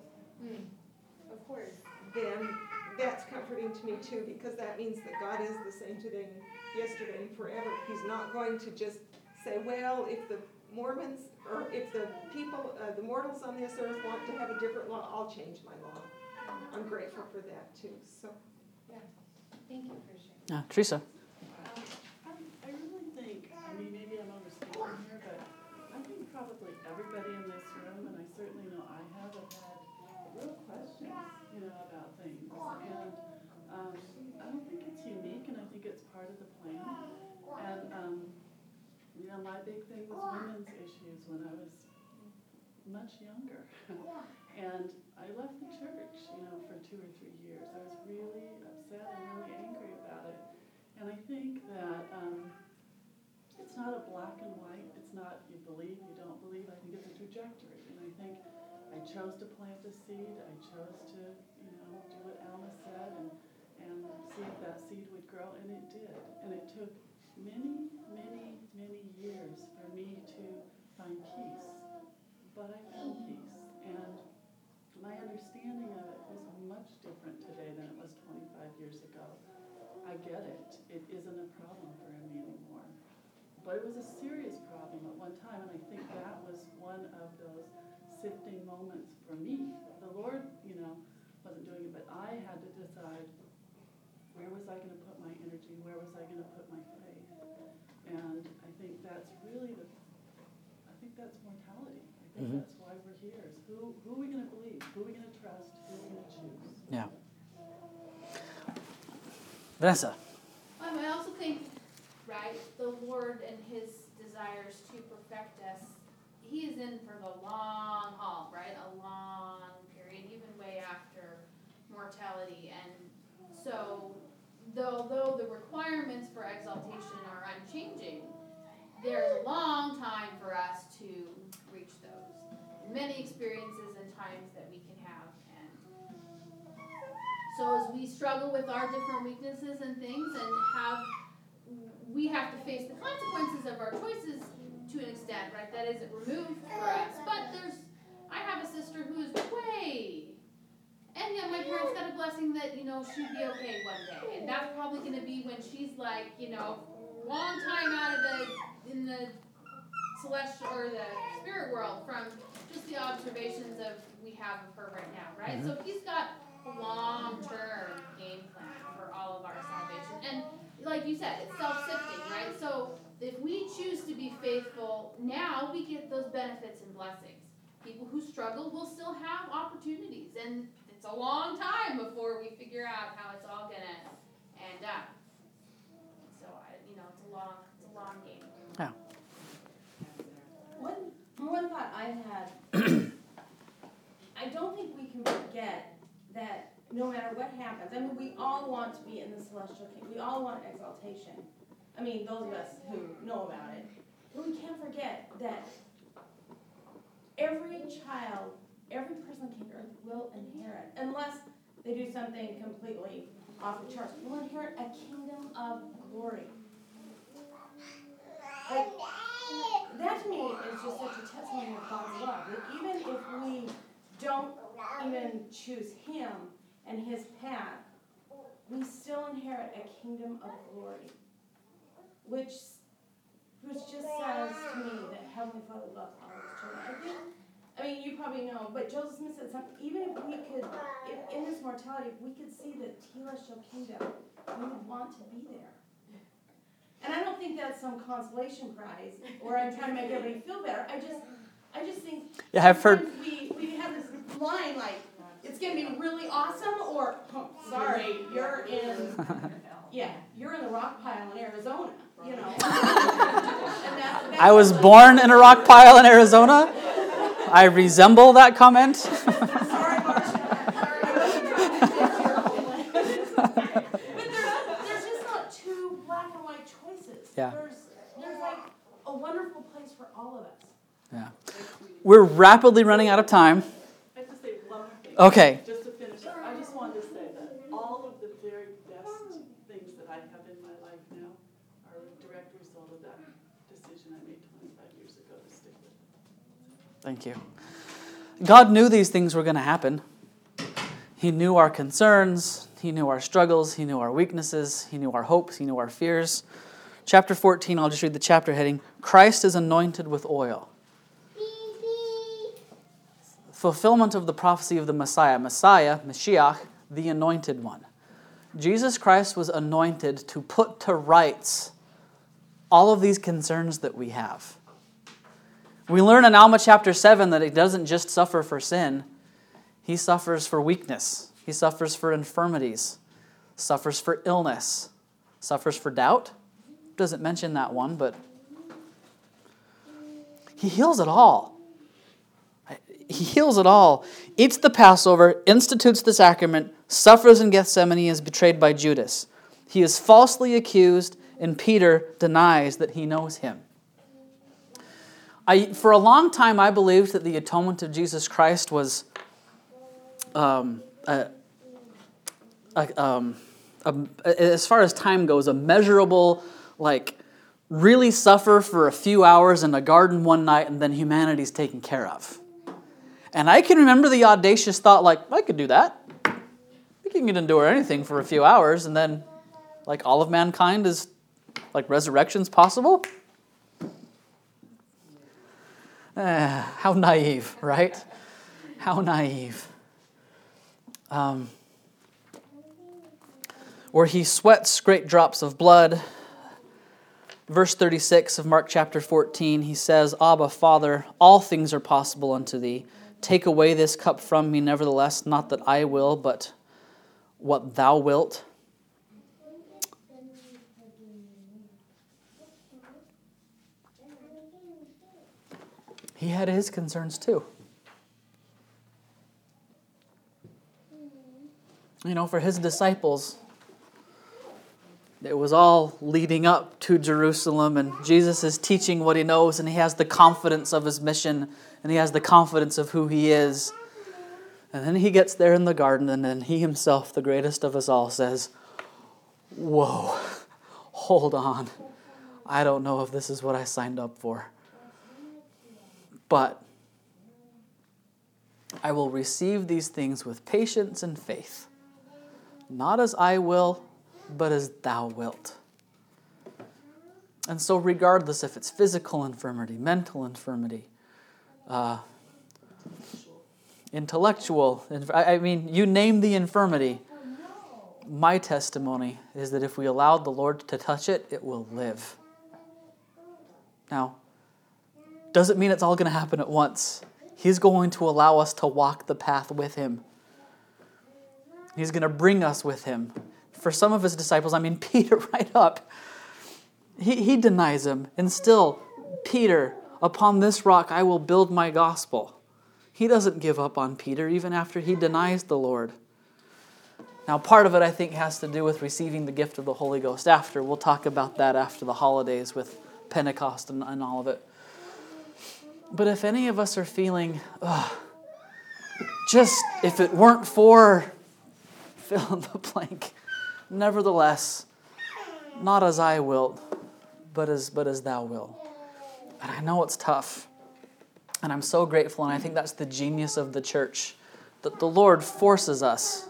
Of course. Then that's comforting to me too, because that means that God is the same today, yesterday, and forever. He's not going to just say, well, if the Mormons, or if the people, the mortals on this earth want to have a different law, I'll change my law. I'm grateful for that too. So, yeah. Thank you for sharing. Teresa. I really think, I mean, maybe I'm overstating here, but I think probably everybody in this room, and I certainly know I have had real questions, about things. And I don't think it's unique, and I think it's part of the plan. And, my big thing was women's issues when I was much younger. And I left the church, for 2 or 3 years. I was really upset and really angry about it. And I think that it's not a black and white. It's not you believe, you don't believe. I think it's a trajectory. And I think I chose to plant the seed. I chose to, do what Alma said and see if that seed would grow. And it did. And it took many, many, many years for me to find peace. But I found peace. And my understanding of it is much different today than it was 25 years ago. I get it. It isn't a problem for me anymore. But it was a serious problem at one time, and I think that was one of those sifting moments for me. The Lord, wasn't doing it, but I had to decide, where was I going to put my energy? Where was I going to put my faith? And I think that's really that's mortality. I think that's why we're here. Is who are we going to believe? Who are we going to trust? Who are we going to choose? Yeah. Vanessa. I also think, right, the Lord and his desires to perfect us, he is in for the long haul, right? A long period, even way after mortality. And so, though the requirements for exaltation are unchanging, there's a long time for us to reach those. Many experiences and times that we can have. And so as we struggle with our different weaknesses and things we have to face the consequences of our choices to an extent, right? That isn't removed for us. But I have a sister who is and yet my parents got a blessing that, she'd be okay one day. And that's probably going to be when she's like, long time out of in the celestial or the spirit world from just the observations we have of her right now, right? So he's got a long-term game plan for all of our salvation. And like you said, it's self-sifting, right? So if we choose to be faithful now, we get those benefits and blessings. People who struggle will still have opportunities, and it's a long time before we figure out how it's all going to end up. So, it's a long game. Yeah. One thought I had, I don't think we can forget that no matter what happens, we all want to be in the celestial kingdom. We all want exaltation. Those of us who know about it. But we can't forget that every child, every person on the earth will inherit, unless they do something completely off the charts, will inherit a kingdom of glory. Like, that to me is just such a testimony of God's love, that even if we don't even choose Him and His path, we still inherit a kingdom of glory, which just says to me that Heavenly Father loves all His children. I mean, you probably know, but Joseph Smith said something, even if we could, in this mortality, if we could see the celestial kingdom, we would want to be there. And I don't think that's some consolation prize, or I'm trying to make everybody feel better. I just think I've heard we have this line like, it's going to be really awesome, or, oh, sorry, you're in the rock pile in Arizona, you know. I was born in a rock pile in Arizona. I resemble that comment. Sorry, Marcia. But there's just not two black and white choices. Yeah. There's like a wonderful place for all of us. Yeah. We're rapidly running out of time. I have to say one more thing. Okay. Just to finish up, I just wanted to say that all of the very best things that I have in my life now are a direct result of that decision I made 25 years ago to stick with it. Thank you. God knew these things were going to happen. He knew our concerns. He knew our struggles. He knew our weaknesses. He knew our hopes. He knew our fears. Chapter 14, I'll just read the chapter heading. Christ is anointed with oil. Fulfillment of the prophecy of the Messiah. Messiah, Mashiach, the anointed one. Jesus Christ was anointed to put to rights all of these concerns that we have. We learn in Alma chapter 7 that He doesn't just suffer for sin. He suffers for weakness. He suffers for infirmities. Suffers for illness. Suffers for doubt. Doesn't mention that one, but He heals it all. He heals it all. Eats the Passover, institutes the sacrament, suffers in Gethsemane, is betrayed by Judas. He is falsely accused, and Peter denies that he knows Him. For a long time, I believed that the atonement of Jesus Christ was as far as time goes, a measurable, like, really suffer for a few hours in a garden one night and then humanity's taken care of. And I can remember the audacious thought, like, I could do that. We can endure anything for a few hours and then, like, all of mankind is, like, resurrection's possible. How naive, right? How naive. Where He sweats great drops of blood. Verse 36 of Mark chapter 14, He says, Abba, Father, all things are possible unto Thee. Take away this cup from me, nevertheless, not that I will, but what Thou wilt. He had His concerns too. You know, for His disciples, it was all leading up to Jerusalem, and Jesus is teaching what He knows, and He has the confidence of His mission, and He has the confidence of who He is. And then He gets there in the garden, and then He Himself, the greatest of us all, says, whoa, hold on. I don't know if this is what I signed up for. But I will receive these things with patience and faith, not as I will, but as Thou wilt. And so regardless if it's physical infirmity, mental infirmity, intellectual, I mean, you name the infirmity, my testimony is that if we allowed the Lord to touch it, it will live. Now, doesn't mean it's all going to happen at once. He's going to allow us to walk the path with Him. He's going to bring us with Him. For some of His disciples, I mean, Peter right up, he denies Him. And still, Peter, upon this rock I will build my gospel. He doesn't give up on Peter even after he denies the Lord. Now, part of it, I think, has to do with receiving the gift of the Holy Ghost after. We'll talk about that after the holidays with Pentecost and all of it. But if any of us are feeling, just if it weren't for fill in the blank, nevertheless, not as I will, but as thou wilt. And I know it's tough. And I'm so grateful, and I think that's the genius of the church, that the Lord forces us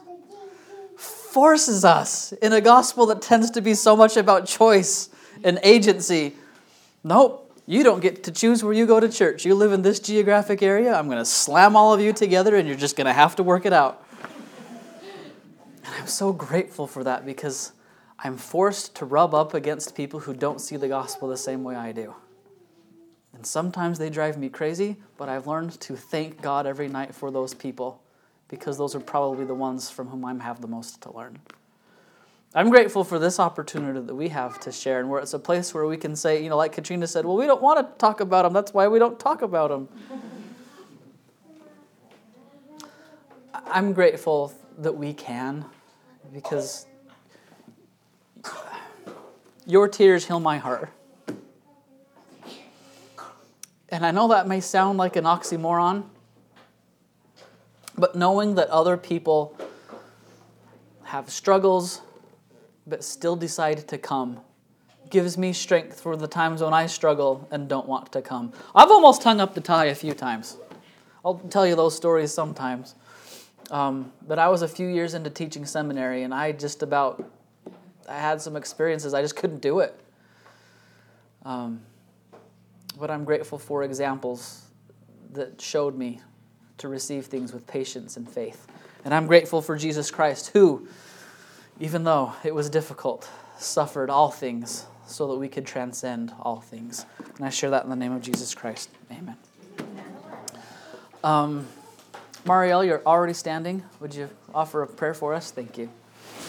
in a gospel that tends to be so much about choice and agency. Nope. You don't get to choose where you go to church. You live in this geographic area. I'm going to slam all of you together, and you're just going to have to work it out. And I'm so grateful for that, because I'm forced to rub up against people who don't see the gospel the same way I do. And sometimes they drive me crazy, but I've learned to thank God every night for those people, because those are probably the ones from whom I have the most to learn. I'm grateful for this opportunity that we have to share, and where it's a place where we can say, like Katrina said, well, we don't want to talk about them. That's why we don't talk about them. I'm grateful that we can, because your tears heal my heart. And I know that may sound like an oxymoron, but knowing that other people have struggles but still decide to come gives me strength for the times when I struggle and don't want to come. I've almost hung up the tie a few times. I'll tell you those stories sometimes. But I was a few years into teaching seminary, and I had some experiences. I just couldn't do it. But I'm grateful for examples that showed me to receive things with patience and faith. And I'm grateful for Jesus Christ, who, even though it was difficult, suffered all things so that we could transcend all things. And I share that in the name of Jesus Christ. Amen. Marielle, you're already standing. Would you offer a prayer for us? Thank you.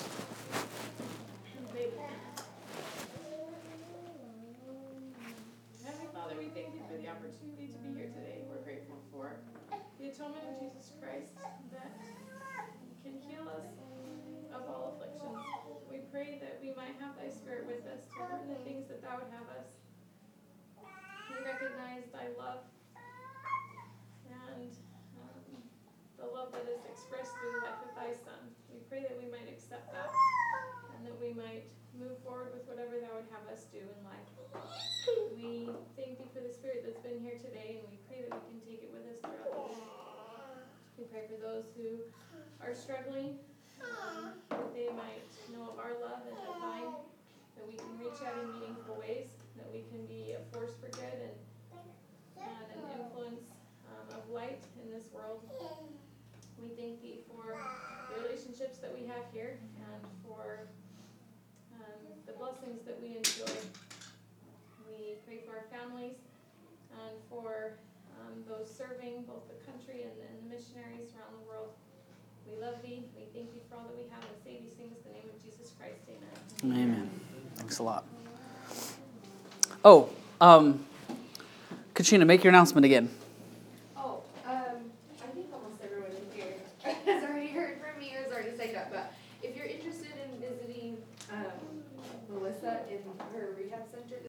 Heavenly Father, we thank you for the opportunity to be here today. We're grateful for the atonement of Jesus Christ that can heal us of all afflictions. We pray that we might have thy Spirit with us to learn the things that thou would have us. We recognize thy love and the love that is expressed through the life of thy Son. We pray that we might accept that and that we might move forward with whatever thou would have us do in life. We thank thee for the Spirit that's been here today, and we pray that we can take it with us throughout the day. We pray for those who are struggling, that they might know of our love and of thine, that we can reach out in meaningful ways, that we can be a force for good and an influence of light in this world. We thank thee for the relationships that we have here and for the blessings that we enjoy. We pray for our families and for those serving both the country and the missionaries around the world. We love thee. We thank thee for all that we have and say these things in the name of Jesus Christ. Amen. Amen. Thanks a lot. Oh, Katrina, make your announcement again. I think almost everyone in here has already heard from me or has already signed up, but if you're interested in visiting Melissa in her rehab center